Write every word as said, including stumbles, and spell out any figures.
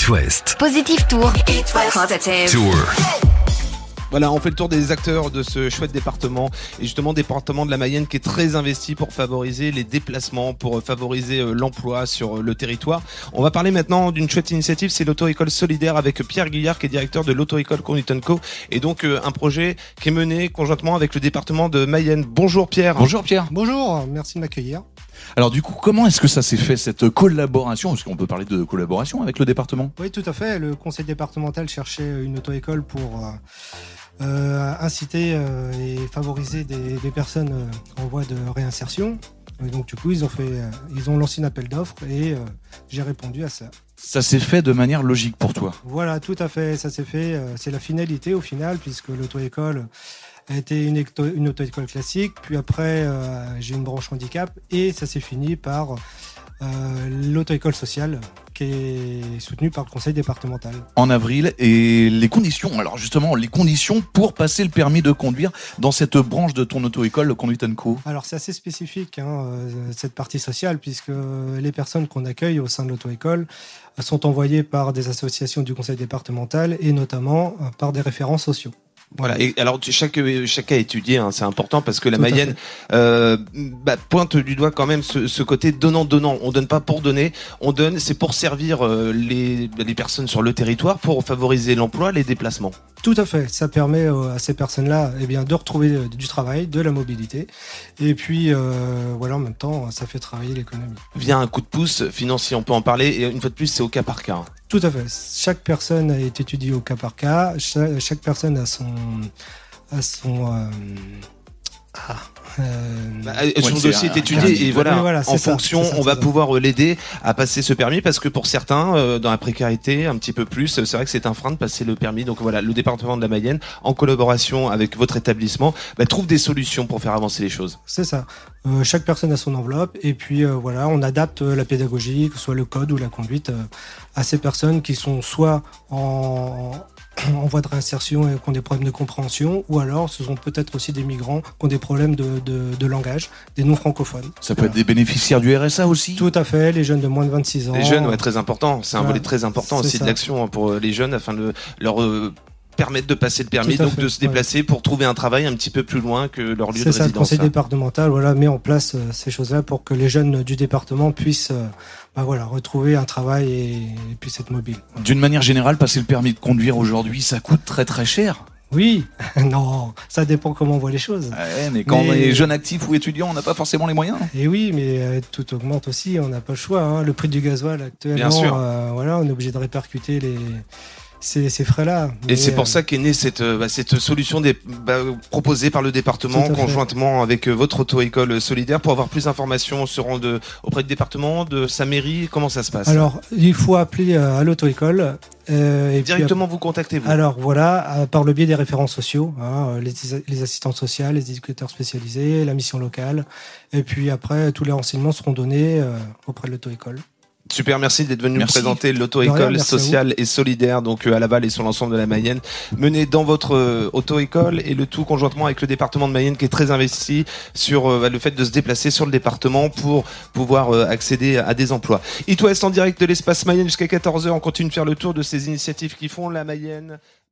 It West. Positive Tour. It West. Positive Tour. Voilà, on fait le tour des acteurs de ce chouette département et justement département de la Mayenne qui est très investi pour favoriser les déplacements, pour favoriser l'emploi sur le territoire. On va parler maintenant d'une chouette initiative, c'est l'auto-école solidaire avec Pierre Guillard qui est directeur de l'auto-école Conduite and Co et donc un projet qui est mené conjointement avec le département de Mayenne. Bonjour Pierre. Bonjour Pierre. Bonjour, merci de m'accueillir. Alors du coup, comment est-ce que ça s'est fait cette collaboration? Parce qu'on peut parler de collaboration avec le département. Oui, tout à fait. Le conseil départemental cherchait une auto-école pour euh, euh, inciter euh, et favoriser des, des personnes euh, en voie de réinsertion. Et donc du coup, ils ont fait, euh, ils ont lancé un appel d'offres et euh, j'ai répondu à ça. Ça s'est fait de manière logique pour toi? Voilà, tout à fait. Ça s'est fait. Euh, c'est la finalité au final, puisque l'auto-école a été une, ecto- une auto-école classique, puis après euh, j'ai une branche handicap et ça s'est fini par euh, l'auto-école sociale qui est soutenue par le conseil départemental. En avril, et les conditions, alors justement les conditions pour passer le permis de conduire dans cette branche de ton auto-école, le Conduite and Co. Alors c'est assez spécifique hein, cette partie sociale, puisque les personnes qu'on accueille au sein de l'auto-école sont envoyées par des associations du conseil départemental et notamment par des référents sociaux. Voilà. Et alors chaque chaque cas étudié, hein, c'est important parce que la Tout Mayenne euh, bah, pointe du doigt quand même ce, ce côté donnant donnant. On donne pas pour donner, on donne, c'est pour servir euh, les les personnes sur le territoire, pour favoriser l'emploi, les déplacements. Tout à fait. Ça permet euh, à ces personnes-là, eh bien, de retrouver euh, du travail, de la mobilité, et puis euh, voilà, en même temps, ça fait travailler l'économie. Via un coup de pouce financier, on peut en parler. Et une fois de plus, c'est au cas par cas. Tout à fait. Chaque personne est étudiée au cas par cas. Chaque, chaque personne a son, a son. Euh, ah, euh, bah, son ouais, dossier est étudié et voilà, voilà en ça, fonction, ça, on va ça. pouvoir l'aider à passer ce permis parce que pour certains, euh, dans la précarité, un petit peu plus, c'est vrai que c'est un frein de passer le permis. Donc voilà, le département de la Mayenne, en collaboration avec votre établissement, bah, trouve des solutions pour faire avancer les choses. C'est ça. Euh, chaque personne a son enveloppe et puis euh, voilà, on adapte la pédagogie, que ce soit le code ou la conduite, euh, à ces personnes qui sont soit en en voie de réinsertion et qui ont des problèmes de compréhension, ou alors ce sont peut-être aussi des migrants qui ont des problèmes de, de, de langage, des non-francophones. Ça peut voilà. être des bénéficiaires du R S A aussi? Tout à fait, les jeunes de moins de vingt-six ans. Les jeunes, ouais, très important. C'est un voilà. volet très important C'est aussi ça. de l'action pour les jeunes afin de leur euh, permettre de passer le permis, donc fait. de se déplacer ouais. pour trouver un travail un petit peu plus loin que leur lieu de résidence. C'est ça, le conseil départemental voilà, met en place euh, ces choses-là pour que les jeunes du département puissent euh, bah, voilà, retrouver un travail et, et puissent être mobiles. Voilà. D'une manière générale, passer le permis de conduire aujourd'hui, ça coûte très très cher. Oui, non, ça dépend comment on voit les choses. Ouais, mais quand mais... on est jeune actif ou étudiant, on n'a pas forcément les moyens. Et oui, mais euh, tout augmente aussi, on n'a pas le choix. Hein. Le prix du gasoil actuellement, Bien sûr. Euh, voilà, on est obligé de répercuter les... Ces, ces frais-là. Et c'est pour euh... ça qu'est née cette, bah, cette solution des, bah, proposée par le département conjointement avec votre auto-école solidaire. Pour avoir plus d'informations, on se rend de, auprès du département, de sa mairie. Comment ça se passe? Alors, il faut appeler euh, à l'auto-école. Euh, et directement, puis, vous contactez-vous? Alors voilà, euh, par le biais des référents sociaux, hein, les, les assistantes sociales, les éducateurs spécialisés, la mission locale. Et puis après, tous les renseignements seront donnés euh, auprès de l'auto-école. Super, merci d'être venu merci. nous présenter l'auto-école sociale et solidaire, donc à Laval et sur l'ensemble de la Mayenne, menée dans votre euh, auto-école et le tout conjointement avec le département de Mayenne qui est très investi sur euh, le fait de se déplacer sur le département pour pouvoir euh, accéder à des emplois. It West en direct de l'espace Mayenne jusqu'à quatorze heures, on continue de faire le tour de ces initiatives qui font la Mayenne.